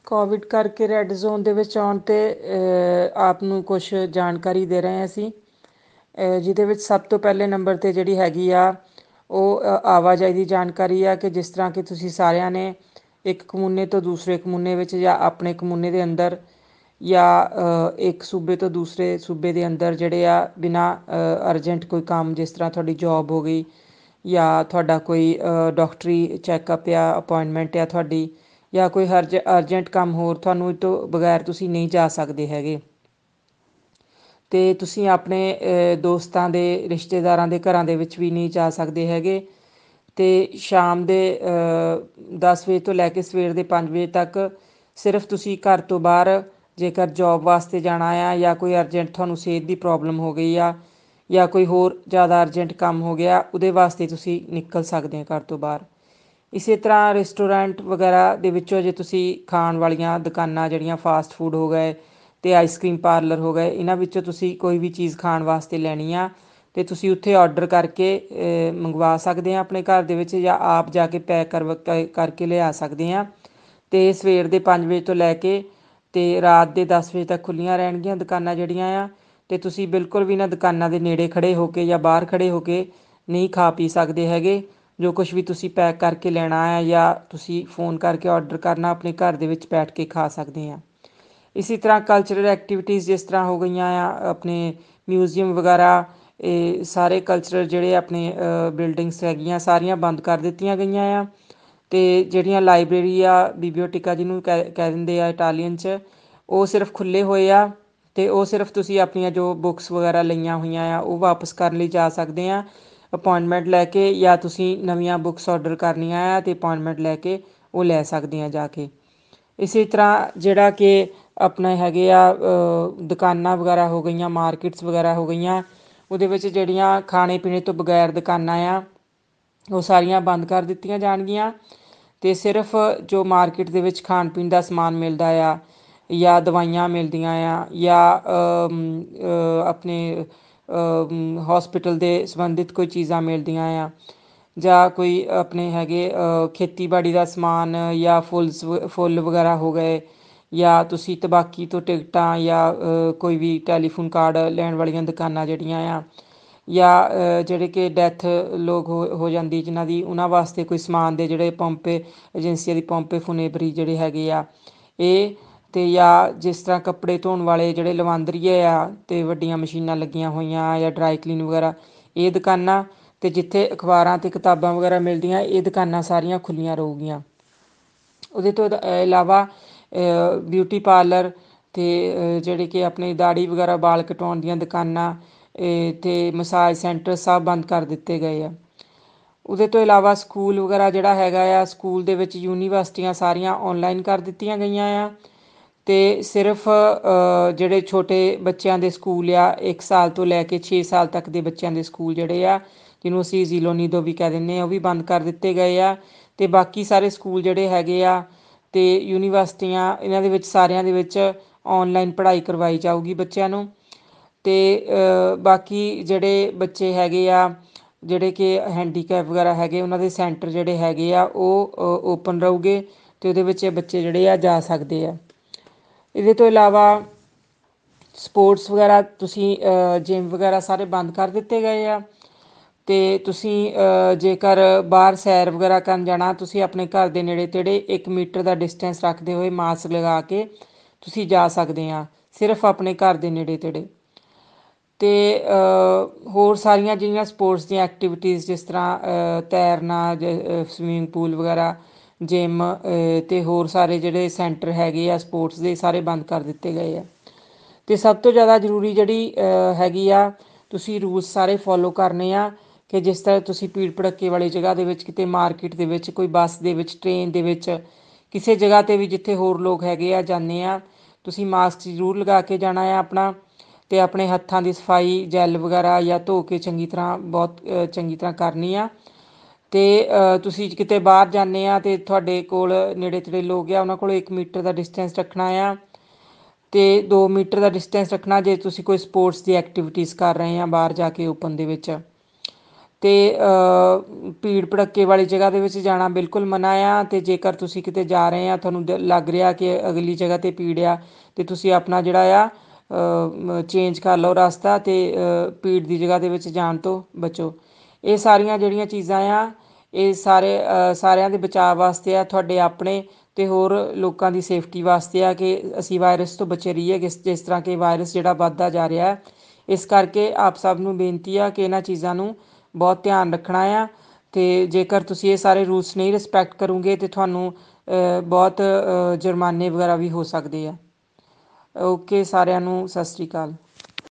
Covid ਕਰਕੇ red zone ਦੇ ਵਿੱਚ ਆਉਣ 'ਤੇ ਆਪ ਨੂੰ ਕੁਛ ਜਾਣਕਾਰੀ ਦੇ ਰਹੇ ਹਾਂ ਅਸੀਂ, ਜਿਹਦੇ ਵਿੱਚ ਸਭ ਤੋਂ ਪਹਿਲੇ ਨੰਬਰ 'ਤੇ ਜਿਹੜੀ ਹੈਗੀ ਆ ਉਹ ਆਵਾਜਾਈ ਦੀ ਜਾਣਕਾਰੀ ਆ ਕਿ ਜਿਸ ਤਰ੍ਹਾਂ ਕਿ ਤੁਸੀਂ ਸਾਰਿਆਂ ਨੇ ਇੱਕ ਕਮੂਨੇ ਤੋਂ ਦੂਸਰੇ ਕਮੂਨੇ ਵਿੱਚ ਜਾਂ ਆਪਣੇ ਕਮੂਨੇ ਦੇ ਅੰਦਰ ਜਾਂ ਇੱਕ ਸੂਬੇ ਤੋਂ ਦੂਸਰੇ ਸੂਬੇ ਦੇ ਅੰਦਰ ਜਿਹੜੇ ਆ ਬਿਨਾਂ ਅਰਜੈਂਟ ਕੋਈ ਕੰਮ, ਜਿਸ ਤਰ੍ਹਾਂ ਤੁਹਾਡੀ ਜੋਬ ਹੋ ਗਈ ਜਾਂ ਤੁਹਾਡਾ ਕੋਈ ਡਾਕਟਰੀ ਚੈੱਕਅਪ ਜਾਂ ਅਪੋਇੰਟਮੈਂਟ ਆ ਤੁਹਾਡੀ, ਜਾਂ ਕੋਈ ਅਰਜੈਂਟ ਕੰਮ ਹੋਰ ਤੁਹਾਨੂੰ ਇਹ ਤੋਂ ਬਗੈਰ ਤੁਸੀਂ ਨਹੀਂ ਜਾ ਸਕਦੇ ਹੈਗੇ। ਅਤੇ ਤੁਸੀਂ ਆਪਣੇ ਦੋਸਤਾਂ ਦੇ, ਰਿਸ਼ਤੇਦਾਰਾਂ ਦੇ ਘਰਾਂ ਦੇ ਵਿੱਚ ਵੀ ਨਹੀਂ ਜਾ ਸਕਦੇ ਹੈਗੇ। ਅਤੇ ਸ਼ਾਮ ਦੇ 10 ਵਜੇ ਤੋਂ ਲੈ ਕੇ ਸਵੇਰ ਦੇ 5 ਵਜੇ ਤੱਕ ਸਿਰਫ ਤੁਸੀਂ ਘਰ ਤੋਂ ਬਾਹਰ ਜੇਕਰ ਜੋਬ ਵਾਸਤੇ ਜਾਣਾ ਆ ਜਾਂ ਕੋਈ ਅਰਜੈਂਟ ਤੁਹਾਨੂੰ ਸਿਹਤ ਦੀ ਪ੍ਰੋਬਲਮ ਹੋ ਗਈ ਆ ਜਾਂ ਕੋਈ ਹੋਰ ਜ਼ਿਆਦਾ ਅਰਜੈਂਟ ਕੰਮ ਹੋ ਗਿਆ, ਉਹਦੇ ਵਾਸਤੇ ਤੁਸੀਂ ਨਿਕਲ ਸਕਦੇ ਹੋ ਘਰ ਤੋਂ ਬਾਹਰ। ਇਸੇ ਤਰ੍ਹਾਂ ਰੈਸਟੋਰੈਂਟ ਵਗੈਰਾ ਦੇ ਵਿੱਚੋਂ ਜੇ ਤੁਸੀਂ ਖਾਣ ਵਾਲੀਆਂ ਦੁਕਾਨਾਂ ਜਿਹੜੀਆਂ ਫਾਸਟ ਫੂਡ ਹੋ ਗਏ ਅਤੇ ਆਈਸਕ੍ਰੀਮ ਪਾਰਲਰ ਹੋ ਗਏ, ਇਹਨਾਂ ਵਿੱਚੋਂ ਤੁਸੀਂ ਕੋਈ ਵੀ ਚੀਜ਼ ਖਾਣ ਵਾਸਤੇ ਲੈਣੀ ਆ ਅਤੇ ਤੁਸੀਂ ਉੱਥੇ ਔਡਰ ਕਰਕੇ ਮੰਗਵਾ ਸਕਦੇ ਹਾਂ ਆਪਣੇ ਘਰ ਦੇ ਵਿੱਚ, ਜਾਂ ਆਪ ਜਾ ਕੇ ਪੈਕ ਕਰਕੇ ਲਿਆ ਸਕਦੇ ਹਾਂ। ਅਤੇ ਸਵੇਰ ਦੇ 5 ਵਜੇ ਤੋਂ ਲੈ ਕੇ ਅਤੇ ਰਾਤ ਦੇ 10 ਵਜੇ ਤੱਕ ਖੁੱਲ੍ਹੀਆਂ ਰਹਿਣਗੀਆਂ ਦੁਕਾਨਾਂ ਜਿਹੜੀਆਂ ਆ। ਅਤੇ ਤੁਸੀਂ ਬਿਲਕੁਲ ਵੀ ਇਹਨਾਂ ਦੁਕਾਨਾਂ ਦੇ ਨੇੜੇ ਖੜ੍ਹੇ ਹੋ ਕੇ ਜਾਂ ਬਾਹਰ ਖੜ੍ਹੇ ਹੋ ਕੇ ਨਹੀਂ ਖਾ ਪੀ ਸਕਦੇ ਹੈਗੇ। ਜੋ ਕੁਛ ਵੀ ਤੁਸੀਂ ਪੈਕ ਕਰਕੇ ਲੈਣਾ ਹੈ ਜਾਂ ਤੁਸੀਂ ਫੋਨ ਕਰਕੇ ਔਡਰ ਕਰਨਾ, ਆਪਣੇ ਘਰ ਦੇ ਵਿੱਚ ਬੈਠ ਕੇ ਖਾ ਸਕਦੇ ਹਾਂ। ਇਸੇ ਤਰ੍ਹਾਂ ਕਲਚਰਲ ਐਕਟੀਵਿਟੀਜ਼ ਜਿਸ ਤਰ੍ਹਾਂ ਹੋ ਗਈਆਂ ਆ, ਆਪਣੇ ਮਿਊਜ਼ੀਅਮ ਵਗੈਰਾ, ਇਹ ਸਾਰੇ ਕਲਚਰਲ ਜਿਹੜੇ ਆਪਣੇ ਬਿਲਡਿੰਗਸ ਹੈਗੀਆਂ ਸਾਰੀਆਂ ਬੰਦ ਕਰ ਦਿੱਤੀਆਂ ਗਈਆਂ ਆ। ਅਤੇ ਜਿਹੜੀਆਂ ਲਾਇਬ੍ਰੇਰੀ ਆ, ਬਿਬਲੀਓਟੀਕਾ ਜਿਹਨੂੰ ਕਹਿ ਦਿੰਦੇ ਆ ਇਟਾਲੀਅਨ 'ਚ, ਉਹ ਸਿਰਫ ਖੁੱਲ੍ਹੇ ਹੋਏ ਆ। ਅਤੇ ਉਹ ਸਿਰਫ ਤੁਸੀਂ ਆਪਣੀਆਂ ਜੋ ਬੁੱਕਸ ਵਗੈਰਾ ਲਈਆਂ ਹੋਈਆਂ ਆ ਉਹ ਵਾਪਸ ਕਰਨ ਲਈ ਜਾ ਸਕਦੇ ਆ ਅਪੋਇੰਟਮੈਂਟ ਲੈ ਕੇ, ਜਾਂ ਤੁਸੀਂ ਨਵੀਆਂ ਬੁੱਕਸ ਔਡਰ ਕਰਨੀਆਂ ਆ ਅਤੇ ਅਪੋਇੰਟਮੈਂਟ ਲੈ ਕੇ ਉਹ ਲੈ ਸਕਦੇ ਹਾਂ ਜਾ ਕੇ। ਇਸੇ ਤਰ੍ਹਾਂ ਜਿਹੜਾ ਕਿ ਆਪਣੇ ਹੈਗੇ ਆ ਦੁਕਾਨਾਂ ਵਗੈਰਾ ਹੋ ਗਈਆਂ, ਮਾਰਕੀਟਸ ਵਗੈਰਾ ਹੋ ਗਈਆਂ, ਉਹਦੇ ਵਿੱਚ ਜਿਹੜੀਆਂ ਖਾਣੇ ਪੀਣੇ ਤੋਂ ਬਗੈਰ ਦੁਕਾਨਾਂ ਆ ਉਹ ਸਾਰੀਆਂ ਬੰਦ ਕਰ ਦਿੱਤੀਆਂ ਜਾਣਗੀਆਂ। ਅਤੇ ਸਿਰਫ ਜੋ ਮਾਰਕੀਟ ਦੇ ਵਿੱਚ ਖਾਣ ਪੀਣ ਦਾ ਸਮਾਨ ਮਿਲਦਾ ਆ ਜਾਂ ਦਵਾਈਆਂ ਮਿਲਦੀਆਂ ਆ ਜਾਂ ਆਪਣੇ ਹੋਸਪਿਟਲ ਦੇ ਸੰਬੰਧਿਤ ਕੋਈ ਚੀਜ਼ਾਂ ਮਿਲਦੀਆਂ ਆ, ਜਾਂ ਕੋਈ ਆਪਣੇ ਹੈਗੇ ਖੇਤੀਬਾੜੀ ਦਾ ਸਮਾਨ ਜਾਂ ਫੁੱਲ ਵਗੈਰਾ ਹੋ ਗਏ, ਜਾਂ ਤੁਸੀਂ ਤੰਬਾਕੀ ਤੋਂ ਟਿਕਟਾਂ ਜਾਂ ਕੋਈ ਵੀ ਟੈਲੀਫੋਨ ਕਾਰਡ ਲੈਣ ਵਾਲੀਆਂ ਦੁਕਾਨਾਂ ਜਿਹੜੀਆਂ ਆ, ਜਾਂ ਜਿਹੜੇ ਕਿ ਡੈਥ ਲੋਕ ਹੋ ਜਾਂਦੀ ਜਿਨ੍ਹਾਂ ਦੀ, ਉਹਨਾਂ ਵਾਸਤੇ ਕੋਈ ਸਮਾਨ ਦੇ ਜਿਹੜੇ ਪੰਪੇ ਏਜੰਸੀਆਂ ਦੀ ਪੰਪੇ ਫੁਨੇਬਰੀ ਜਿਹੜੇ ਹੈਗੇ ਆ ਇਹ, ਅਤੇ ਜਾਂ ਜਿਸ ਤਰ੍ਹਾਂ ਕੱਪੜੇ ਧੋਣ ਵਾਲੇ ਜਿਹੜੇ ਲਵਾਂਦਰੀਏ ਆ ਅਤੇ ਵੱਡੀਆਂ ਮਸ਼ੀਨਾਂ ਲੱਗੀਆਂ ਹੋਈਆਂ ਜਾਂ ਡਰਾਈ ਕਲੀਨ ਵਗੈਰਾ, ਇਹ ਦੁਕਾਨਾਂ, ਅਤੇ ਜਿੱਥੇ ਅਖਬਾਰਾਂ ਅਤੇ ਕਿਤਾਬਾਂ ਵਗੈਰਾ ਮਿਲਦੀਆਂ, ਇਹ ਦੁਕਾਨਾਂ ਸਾਰੀਆਂ ਖੁੱਲ੍ਹੀਆਂ ਰਹੂਗੀਆਂ। ਉਹਦੇ ਤੋਂ ਇਲਾਵਾ ਬਿਊਟੀ ਪਾਰਲਰ ਅਤੇ ਜਿਹੜੇ ਕਿ ਆਪਣੇ ਦਾੜੀ ਵਗੈਰਾ ਵਾਲ ਕਟਾਉਣ ਦੀਆਂ ਦੁਕਾਨਾਂ ਅਤੇ ਮਸਾਜ ਸੈਂਟਰ ਸਭ ਬੰਦ ਕਰ ਦਿੱਤੇ ਗਏ ਆ। ਉਹਦੇ ਤੋਂ ਇਲਾਵਾ ਸਕੂਲ ਵਗੈਰਾ ਜਿਹੜਾ ਹੈਗਾ ਆ, ਸਕੂਲ ਦੇ ਵਿੱਚ ਯੂਨੀਵਰਸਿਟੀਆਂ ਸਾਰੀਆਂ ਔਨਲਾਈਨ ਕਰ ਦਿੱਤੀਆਂ ਗਈਆਂ ਆ। ਅਤੇ ਸਿਰਫ ਜਿਹੜੇ ਛੋਟੇ ਬੱਚਿਆਂ ਦੇ ਸਕੂਲ ਆ, 1 ਸਾਲ ਤੋਂ ਲੈ ਕੇ 6 ਸਾਲ ਤੱਕ ਦੇ ਬੱਚਿਆਂ ਦੇ ਸਕੂਲ ਜਿਹੜੇ ਆ, ਜਿਹਨੂੰ ਅਸੀਂ ਜ਼ੀਲੋ ਨੀਦੋ ਵੀ ਕਹਿ ਦਿੰਦੇ ਹਾਂ, ਉਹ ਵੀ ਬੰਦ ਕਰ ਦਿੱਤੇ ਗਏ ਆ। ਅਤੇ ਬਾਕੀ ਸਾਰੇ ਸਕੂਲ ਜਿਹੜੇ ਹੈਗੇ ਆ ਅਤੇ ਯੂਨੀਵਰਸਿਟੀਆਂ, ਇਹਨਾਂ ਦੇ ਵਿੱਚ ਸਾਰਿਆਂ ਦੇ ਵਿੱਚ ਔਨਲਾਈਨ ਪੜ੍ਹਾਈ ਕਰਵਾਈ ਜਾਊਗੀ ਬੱਚਿਆਂ ਨੂੰ। ਅਤੇ ਬਾਕੀ ਜਿਹੜੇ ਬੱਚੇ ਹੈਗੇ ਆ ਜਿਹੜੇ ਕਿ ਹੈਂਡੀਕੈਪ ਵਗੈਰਾ ਹੈਗੇ, ਉਹਨਾਂ ਦੇ ਸੈਂਟਰ ਜਿਹੜੇ ਹੈਗੇ ਆ ਉਹ ਓਪਨ ਰਹੂਗੇ ਅਤੇ ਉਹਦੇ ਵਿੱਚ ਬੱਚੇ ਜਿਹੜੇ ਆ ਜਾ ਸਕਦੇ ਆ। ਇਹਦੇ ਤੋਂ ਇਲਾਵਾ ਸਪੋਰਟਸ ਵਗੈਰਾ, ਤੁਸੀਂ ਜਿੰਮ ਵਗੈਰਾ ਸਾਰੇ ਬੰਦ ਕਰ ਦਿੱਤੇ ਗਏ ਆ। ਅਤੇ ਤੁਸੀਂ ਜੇਕਰ ਬਾਹਰ ਸੈਰ ਵਗੈਰਾ ਕਰਨ ਜਾਣਾ, ਤੁਸੀਂ ਆਪਣੇ ਘਰ ਦੇ ਨੇੜੇ ਤੇੜੇ 1 ਮੀਟਰ ਦਾ ਡਿਸਟੈਂਸ ਰੱਖਦੇ ਹੋਏ ਮਾਸਕ ਲਗਾ ਕੇ ਤੁਸੀਂ ਜਾ ਸਕਦੇ ਆ, ਸਿਰਫ ਆਪਣੇ ਘਰ ਦੇ ਨੇੜੇ ਤੇੜੇ। ਅਤੇ ਹੋਰ ਸਾਰੀਆਂ ਜਿਹੜੀਆਂ ਸਪੋਰਟਸ ਦੀਆਂ ਐਕਟੀਵਿਟੀਜ਼, ਜਿਸ ਤਰ੍ਹਾਂ ਤੈਰਨਾ, ਸਵੀਮਿੰਗ ਪੂਲ ਵਗੈਰਾ, ਜਿੰਮ ਅਤੇ ਹੋਰ ਸਾਰੇ ਜਿਹੜੇ ਸੈਂਟਰ ਹੈਗੇ ਆ ਸਪੋਰਟਸ ਦੇ, ਸਾਰੇ ਬੰਦ ਕਰ ਦਿੱਤੇ ਗਏ ਆ। ਅਤੇ ਸਭ ਤੋਂ ਜ਼ਿਆਦਾ ਜ਼ਰੂਰੀ ਜਿਹੜੀ ਹੈਗੀ ਆ, ਤੁਸੀਂ ਰੂਲਸ ਸਾਰੇ ਫੋਲੋ ਕਰਨੇ ਆ ਕਿ ਜਿਸ ਤਰ੍ਹਾਂ ਤੁਸੀਂ ਭੀੜ ਭੜੱਕੇ ਵਾਲੀ ਜਗ੍ਹਾ ਦੇ ਵਿੱਚ, ਕਿਤੇ ਮਾਰਕੀਟ ਦੇ ਵਿੱਚ, ਕੋਈ ਬੱਸ ਦੇ ਵਿੱਚ, ਟ੍ਰੇਨ ਦੇ ਵਿੱਚ, ਕਿਸੇ ਜਗ੍ਹਾ 'ਤੇ ਵੀ ਜਿੱਥੇ ਹੋਰ ਲੋਕ ਹੈਗੇ ਆ ਜਾਂਦੇ ਆ, ਤੁਸੀਂ ਮਾਸਕ ਜ਼ਰੂਰ ਲਗਾ ਕੇ ਜਾਣਾ ਆ ਆਪਣਾ। ਅਤੇ ਆਪਣੇ ਹੱਥਾਂ ਦੀ ਸਫਾਈ ਜੈਲ ਵਗੈਰਾ ਜਾਂ ਧੋ ਕੇ ਚੰਗੀ ਤਰ੍ਹਾਂ, ਬਹੁਤ ਚੰਗੀ ਤਰ੍ਹਾਂ ਕਰਨੀ ਆ। ਅਤੇ ਤੁਸੀਂ ਕਿਤੇ ਬਾਹਰ ਜਾਂਦੇ ਆ ਅਤੇ ਤੁਹਾਡੇ ਕੋਲ ਨੇੜੇ ਤੇੜੇ ਲੋਕ ਆ, ਉਹਨਾਂ ਕੋਲ 1 ਮੀਟਰ ਦਾ ਡਿਸਟੈਂਸ ਰੱਖਣਾ ਆ। ਅਤੇ 2 ਮੀਟਰ ਦਾ ਡਿਸਟੈਂਸ ਰੱਖਣਾ ਜੇ ਤੁਸੀਂ ਕੋਈ ਸਪੋਰਟਸ ਦੀ ਐਕਟੀਵਿਟੀਜ਼ ਕਰ ਰਹੇ ਆ ਬਾਹਰ ਜਾ ਕੇ ਓਪਨ ਦੇ ਵਿੱਚ। ਅਤੇ ਭੀੜ ਭੜੱਕੇ ਵਾਲੀ ਜਗ੍ਹਾ ਦੇ ਵਿੱਚ ਜਾਣਾ ਬਿਲਕੁਲ ਮਨ੍ਹਾ ਆ। ਅਤੇ ਜੇਕਰ ਤੁਸੀਂ ਕਿਤੇ ਜਾ ਰਹੇ ਆ, ਤੁਹਾਨੂੰ ਲੱਗ ਰਿਹਾ ਕਿ ਅਗਲੀ ਜਗ੍ਹਾ 'ਤੇ ਭੀੜ ਆ, ਅਤੇ ਤੁਸੀਂ ਆਪਣਾ ਜਿਹੜਾ ਆ ਚੇਂਜ ਕਰ ਲਓ ਰਸਤਾ, ਅਤੇ ਭੀੜ ਦੀ ਜਗ੍ਹਾ ਦੇ ਵਿੱਚ ਜਾਣ ਤੋਂ ਬਚੋ। ਇਹ ਸਾਰੀਆਂ ਜਿਹੜੀਆਂ ਚੀਜ਼ਾਂ ਆ, ਇਹ ਸਾਰਿਆਂ ਦੇ ਬਚਾਅ ਵਾਸਤੇ ਆ, ਤੁਹਾਡੇ ਆਪਣੇ ਅਤੇ ਹੋਰ ਲੋਕਾਂ ਦੀ ਸੇਫਟੀ ਵਾਸਤੇ ਆ, ਕਿ ਅਸੀਂ ਵਾਇਰਸ ਤੋਂ ਬਚੇ ਰਹੀਏ। ਜਿਸ ਤਰ੍ਹਾਂ ਕਿ ਵਾਇਰਸ ਜਿਹੜਾ ਵੱਧਦਾ ਜਾ ਰਿਹਾ, ਇਸ ਕਰਕੇ ਆਪ ਸਭ ਨੂੰ ਬੇਨਤੀ ਆ ਕਿ ਇਹਨਾਂ ਚੀਜ਼ਾਂ ਨੂੰ ਬਹੁਤ ਧਿਆਨ ਰੱਖਣਾ ਆ। ਅਤੇ ਜੇਕਰ ਤੁਸੀਂ ਇਹ ਸਾਰੇ ਰੂਲਸ ਨਹੀਂ ਰਿਸਪੈਕਟ ਕਰੋਗੇ ਤਾਂ ਤੁਹਾਨੂੰ ਬਹੁਤ ਜੁਰਮਾਨੇ ਵਗੈਰਾ ਵੀ ਹੋ ਸਕਦੇ ਆ। ਓਕੇ, ਸਾਰਿਆਂ ਨੂੰ ਸਤਿ ਸ਼੍ਰੀ ਅਕਾਲ।